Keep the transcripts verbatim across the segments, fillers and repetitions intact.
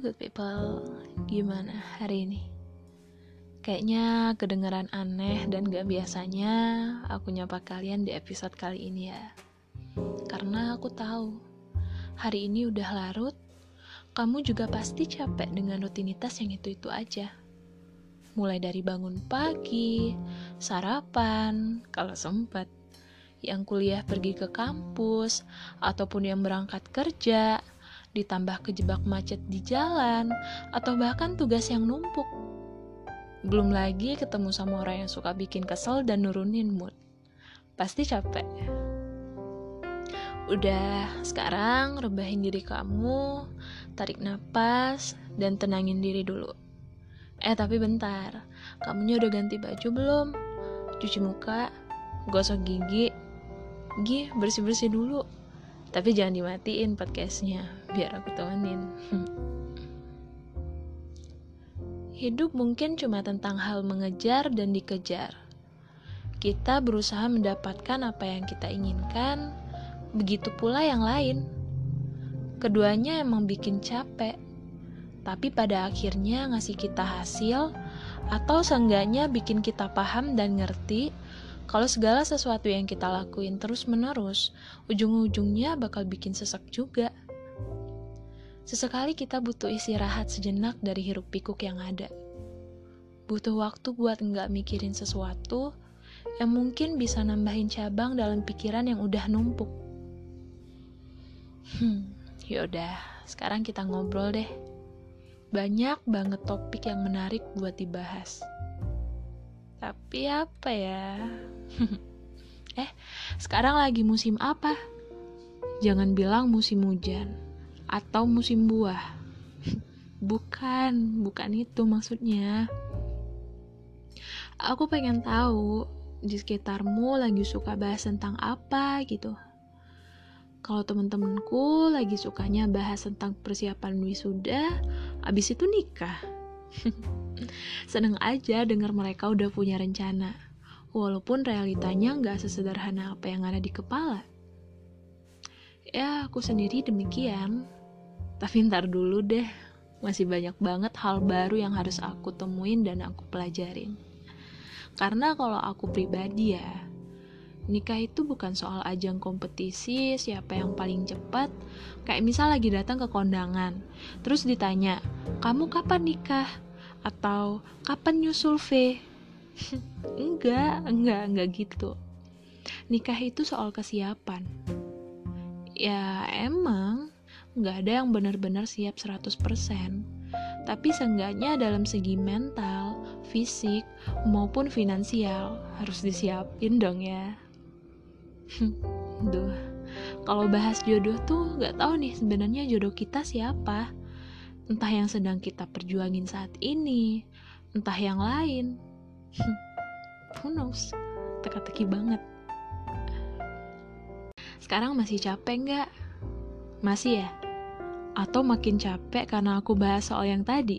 good people, gimana hari ini? Kayaknya kedengeran aneh dan gak biasanya aku nyapa kalian di episode kali ini ya. Karena aku tahu, hari ini udah larut, kamu juga pasti capek dengan rutinitas yang itu-itu aja. Mulai dari bangun pagi, sarapan, kalau sempet, yang kuliah pergi ke kampus, ataupun yang berangkat kerja, ditambah kejebak macet di jalan, atau bahkan tugas yang numpuk. Belum lagi ketemu sama orang yang suka bikin kesel dan nurunin mood. Pasti capek. Udah, sekarang rebahin diri kamu, tarik napas, dan tenangin diri dulu. Eh tapi bentar, kamunya udah ganti baju belum? Cuci muka, gosok gigi, Gih bersih-bersih dulu. Tapi jangan dimatiin podcastnya, biar aku temenin. Hidup mungkin cuma tentang hal mengejar dan dikejar. Kita berusaha mendapatkan apa yang kita inginkan, begitu pula yang lain. Keduanya emang bikin capek, tapi pada akhirnya ngasih kita hasil, atau seenggaknya bikin kita paham dan ngerti kalau segala sesuatu yang kita lakuin terus-menerus, ujung-ujungnya bakal bikin sesek juga. Sesekali kita butuh istirahat sejenak dari hiruk-pikuk yang ada. Butuh waktu buat nggak mikirin sesuatu yang mungkin bisa nambahin cabang dalam pikiran yang udah numpuk. Hmm, yaudah, sekarang kita ngobrol deh. Banyak banget topik yang menarik buat dibahas. Tapi apa ya? eh, sekarang lagi musim apa? Jangan bilang musim hujan atau musim buah. Bukan, bukan itu maksudnya. Aku pengen tahu di sekitarmu lagi suka bahas tentang apa gitu. Kalau temen-temenku lagi sukanya bahas tentang persiapan wisuda, abis itu nikah. Seneng aja denger mereka udah punya rencana, walaupun realitanya gak sesederhana apa yang ada di kepala. Ya, aku sendiri demikian. Tapi ntar dulu deh, masih banyak banget hal baru yang harus aku temuin dan aku pelajarin. Karena kalau aku pribadi ya, nikah itu bukan soal ajang kompetisi siapa yang paling cepat. Kayak misal lagi datang ke kondangan, terus ditanya, kamu kapan nikah? Atau kapan nyusul V? enggak, enggak, enggak gitu. Nikah itu soal kesiapan. Ya emang enggak ada yang benar-benar siap seratus persen. Tapi seenggaknya dalam segi mental, fisik, maupun finansial harus disiapin dong ya. Duh, kalau bahas jodoh tuh gak tahu nih sebenarnya jodoh kita siapa. Entah yang sedang kita perjuangin saat ini, entah yang lain. Who knows? Teka-teki banget. Sekarang masih capek nggak? Masih ya? Atau makin capek karena aku bahas soal yang tadi?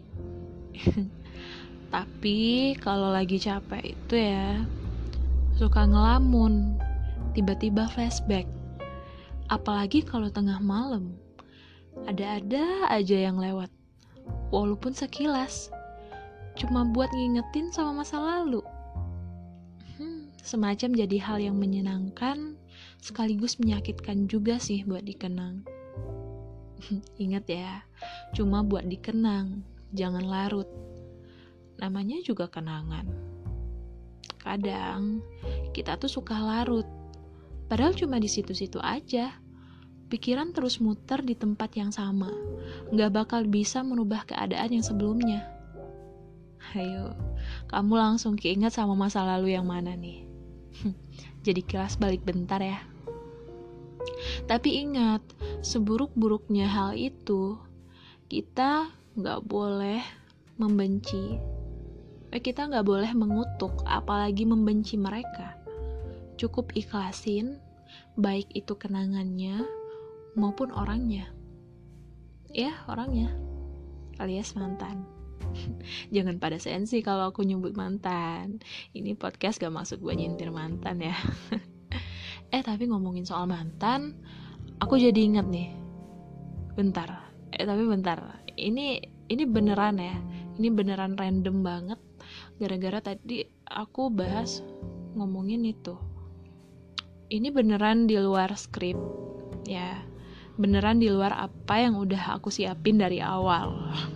Tapi kalau lagi capek itu ya, suka ngelamun, tiba-tiba flashback. Apalagi kalau tengah malam, ada-ada aja yang lewat. Walaupun sekilas, cuma buat ngingetin sama masa lalu. Hmm, semacam jadi hal yang menyenangkan, sekaligus menyakitkan juga sih buat dikenang. Ingat ya, cuma buat dikenang, jangan larut. Namanya juga kenangan. Kadang, kita tuh suka larut, padahal cuma di situ-situ aja. Pikiran terus muter di tempat yang sama, gak bakal bisa merubah keadaan yang sebelumnya. Ayo, kamu langsung keinget sama masa lalu yang mana nih? Jadi kilas balik bentar ya. Tapi ingat, seburuk-buruknya hal itu, kita gak boleh membenci. Eh, kita gak boleh mengutuk, apalagi membenci mereka. Cukup ikhlasin, baik itu kenangannya, maupun orangnya. Ya, orangnya. Alias mantan. Jangan pada sensi kalau aku nyebut mantan. Ini podcast gak maksud gue nyintir mantan ya. Eh, tapi ngomongin soal mantan, aku jadi inget nih. Bentar. Eh, tapi bentar. Ini ini beneran ya, ini beneran random banget. Gara-gara tadi aku bahas ngomongin itu. Ini beneran di luar skrip, ya. Beneran di luar apa yang udah aku siapin dari awal.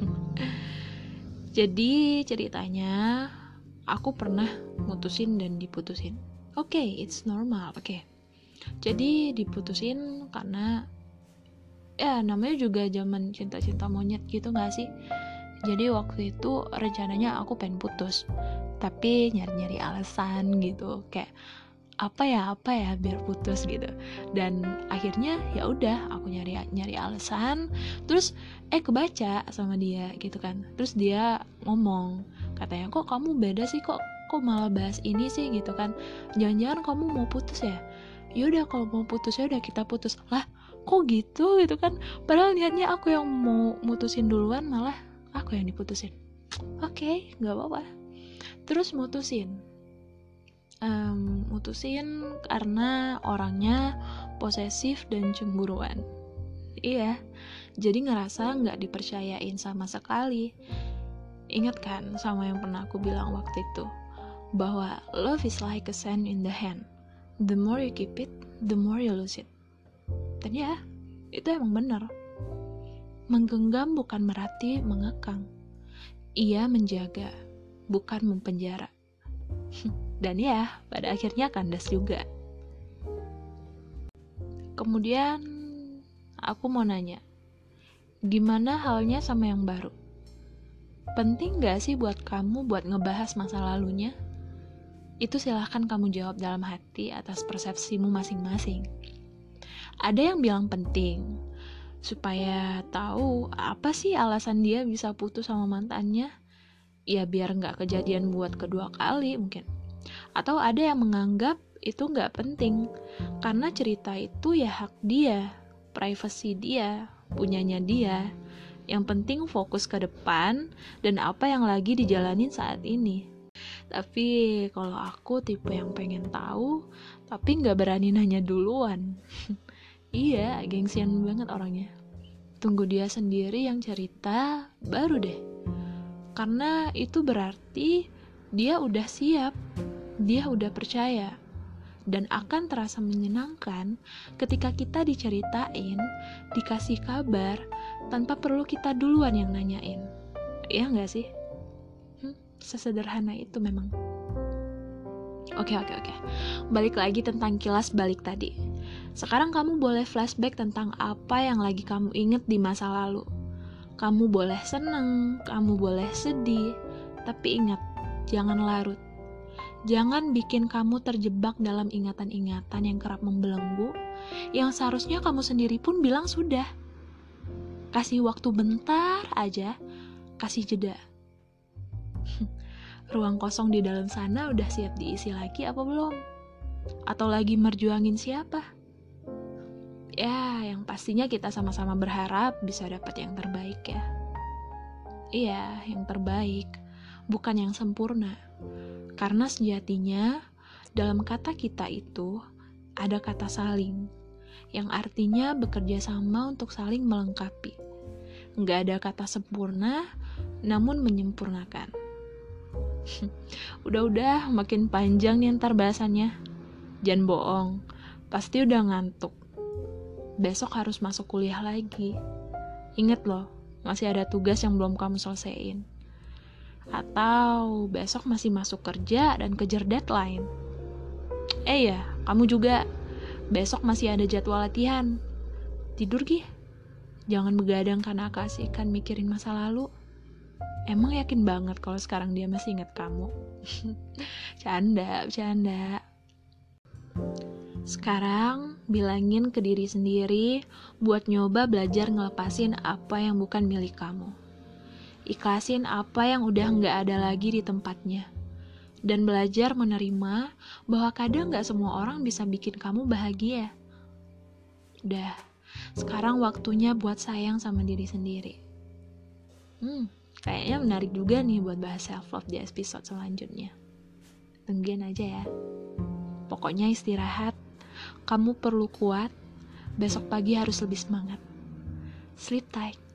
Jadi ceritanya, aku pernah mutusin dan diputusin. Oke, okay, it's normal, oke. Okay. Jadi diputusin karena ya namanya juga zaman cinta-cinta monyet gitu gak sih? Jadi waktu itu rencananya aku pengen putus, tapi nyari-nyari alasan gitu, kayak apa ya apa ya biar putus gitu. Dan akhirnya ya udah aku nyari nyari alasan, terus eh kebaca sama dia gitu kan. Terus dia ngomong, katanya kok kamu beda sih, kok kok malah bahas ini sih gitu kan. Jangan-jangan kamu mau putus ya? Yaudah kalau mau putus ya udah kita putus. Lah kok gitu gitu kan, padahal niatnya aku yang mau mutusin duluan, malah aku yang diputusin. Oke, okay, nggak apa-apa. Terus mutusin um, mutusin karena orangnya posesif dan cemburuan. Iya, jadi ngerasa nggak dipercayain sama sekali. Ingat kan sama yang pernah aku bilang waktu itu, bahwa love is like a sand in the hand. The more you keep it, the more you lose it. Dan ya, itu emang benar. Menggenggam bukan berarti mengekang. Ia menjaga, bukan mempenjara. Dan ya, pada akhirnya kandas juga. Kemudian, aku mau nanya, gimana halnya sama yang baru? Penting gak sih buat kamu buat ngebahas masa lalunya? Itu silahkan kamu jawab dalam hati atas persepsimu masing-masing. Ada yang bilang penting, supaya tahu apa sih alasan dia bisa putus sama mantannya. Ya biar gak kejadian buat kedua kali mungkin. Atau ada yang menganggap itu gak penting, karena cerita itu ya hak dia, privasi dia, punyanya dia. Yang penting fokus ke depan dan apa yang lagi dijalanin saat ini. Tapi kalau aku tipe yang pengen tahu, tapi gak berani nanya duluan. Iya, gengsian banget orangnya. Tunggu dia sendiri yang cerita, baru deh. Karena itu berarti dia udah siap, dia udah percaya. Dan akan terasa menyenangkan ketika kita diceritain, dikasih kabar, tanpa perlu kita duluan yang nanyain. Iya gak sih? Hmm, sesederhana itu memang. Oke, oke, oke. Balik lagi tentang kilas balik tadi. Sekarang kamu boleh flashback tentang apa yang lagi kamu inget di masa lalu. Kamu boleh seneng, kamu boleh sedih, tapi ingat, jangan larut. Jangan bikin kamu terjebak dalam ingatan-ingatan yang kerap membelenggu, yang seharusnya kamu sendiri pun bilang sudah. Kasih waktu bentar aja, kasih jeda. Ruang kosong di dalam sana udah siap diisi lagi apa belum? Atau lagi merjuangin siapa? Ya, yang pastinya kita sama-sama berharap bisa dapat yang terbaik ya. Iya, yang terbaik, bukan yang sempurna. Karena sejatinya, dalam kata kita itu, ada kata saling, yang artinya bekerja sama untuk saling melengkapi. Nggak ada kata sempurna, namun menyempurnakan. Udah-udah, makin panjang nih ntar bahasannya. Jangan bohong, pasti udah ngantuk. Besok harus masuk kuliah lagi. Ingat loh, masih ada tugas yang belum kamu selesaiin. Atau besok masih masuk kerja dan kejar deadline. Eh ya, kamu juga besok masih ada jadwal latihan. Tidur gih. Jangan begadang karena keasikan mikirin masa lalu. Emang yakin banget kalau sekarang dia masih ingat kamu? Canda, canda. Sekarang bilangin ke diri sendiri buat nyoba belajar ngelepasin apa yang bukan milik kamu. Ikhlasin apa yang udah gak ada lagi di tempatnya. Dan belajar menerima bahwa kadang gak semua orang bisa bikin kamu bahagia. Udah, sekarang waktunya buat sayang sama diri sendiri. Hmm, kayaknya menarik juga nih buat bahas self-love di episode selanjutnya. Tungguin aja ya. Pokoknya istirahat. Kamu perlu kuat, besok pagi harus lebih semangat. Sleep tight.